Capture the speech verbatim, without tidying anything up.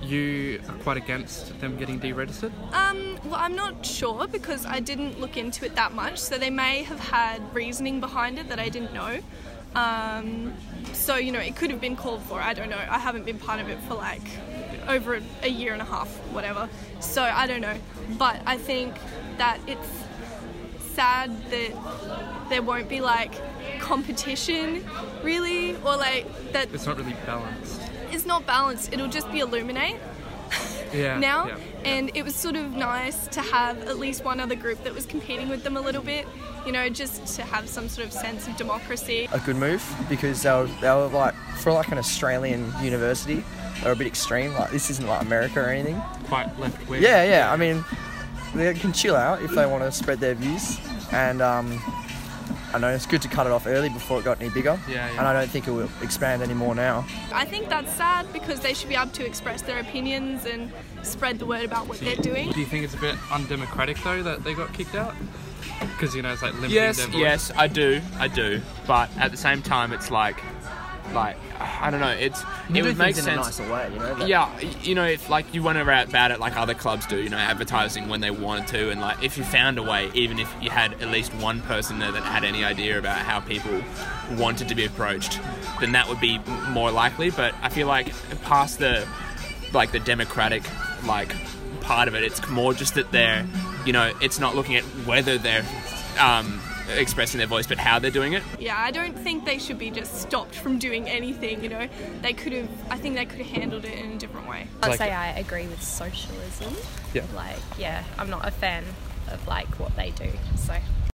you are quite against them getting deregistered? Um, well, I'm not sure because I didn't look into it that much, so they may have had reasoning behind it that I didn't know. Um, so, you know, it could have been called for, I don't know. I haven't been part of it for like over a, a year and a half, whatever. So, I don't know. But I think that it's sad that there won't be like competition, really, or like that. It's not really balanced. It's not balanced. It'll just be Illuminate yeah, now. Yeah. And it was sort of nice to have at least one other group that was competing with them a little bit, you know, just to have some sort of sense of democracy. A good move because they were, they were like, for like an Australian university, they were a bit extreme. Like, this isn't like America or anything. Quite left wing. Yeah, yeah. I mean, they can chill out if they want to spread their views. And um, I know it's good to cut it off early before it got any bigger. Yeah, yeah. And I don't think it will expand any more now. I think that's sad because they should be able to express their opinions and spread the word about what they're doing. Do you think it's a bit undemocratic though that they got kicked out? Because, you know, it's like limiting Yes, their voice. yes, I do, I do. But at the same time, it's like, like I don't know. It's You it do would make things in sense. a nicer way, you know. That, Yeah, you know, if like you went about it like other clubs do, you know, advertising when they wanted to, and like if you found a way, even if you had at least one person there that had any idea about how people wanted to be approached, then that would be m- more likely. But I feel like past the like the democratic like part of it, it's more just that they're, you know, it's not looking at whether they're um, expressing their voice, but how they're doing it. Yeah, I don't think they should be just stopped from doing anything, you know. They could have, I think they could have handled it in a different way. I'd Like say it. I agree with socialism. Yeah. Like, yeah, I'm not a fan of like what they do, so